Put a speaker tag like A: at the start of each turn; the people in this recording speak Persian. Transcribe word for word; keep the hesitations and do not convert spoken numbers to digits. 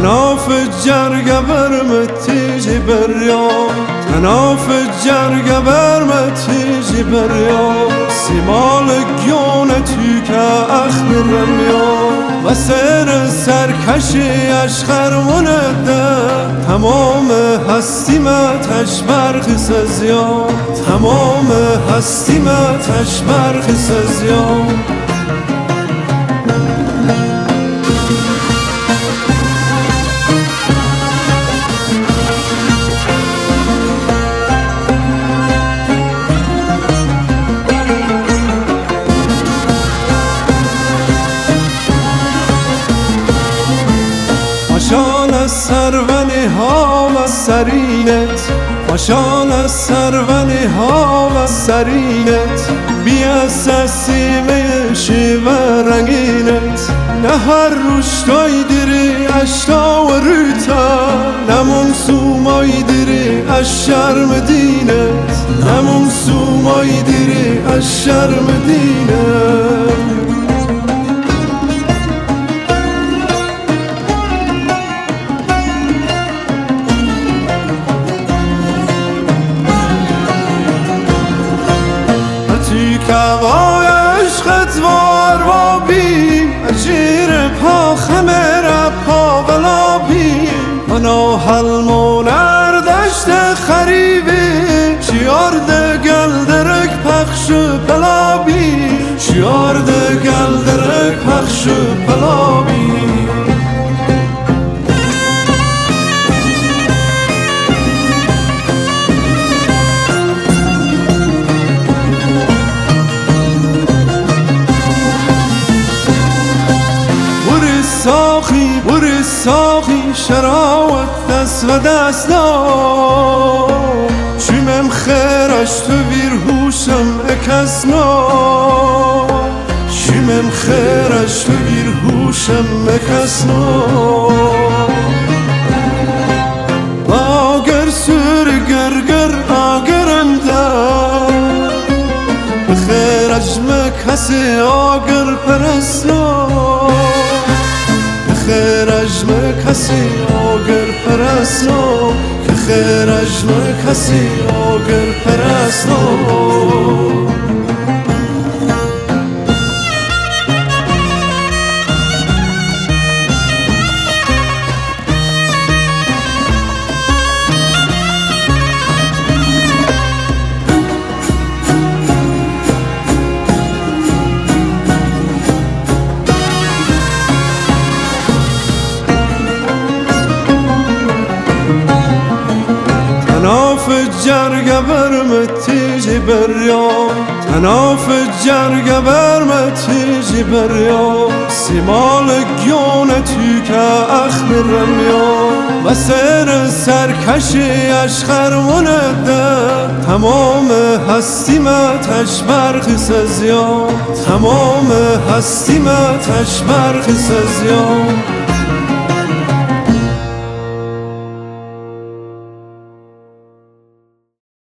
A: تناف جرگه برمتی بریا تناف جرگه برمتی بریا سیمال گیون تو که اخبرم یا و سر سرکشی اشخرمونه ده تمام هستی متش برخی سزیا تمام هستی متش برخی سزیا ماشان از سرونی ها و سرینت ماشان از سرونی ها و سرینت بیاس از سیمه شیوه رنگینت نه هر روشتای دیری اشتا و روتا نمون سومای دیری از شرم دینت نمون سومای دیری از شرم دینت کوای عشقت وار و بی اجیر پا خمر پا بلا بی منو حلمون اردشت خریبی چیار ده گل درک پخش بلا بی چیار ده گل درک پخش بلا بی ساخی بوری ساخی شراوت دست و دست نا چیمم خیرش تو ویر هوشم اکس نا چیمم خیرش تو ویر هوشم اکس نا آگر سور گرگر آگرم دا بخیرش مکسی آگر پرسنا خیرش کسی آگر پرستو که خیرش کسی آگر پرستو تناف جرگه برمتی بریا تناف جرگه برمتی بریا سیمال گیون تو که اخبرم یا و سر سرکشی اشخرمونه ده تمام هستی متش برخی سزیا تمام هستی متش برخی سزیا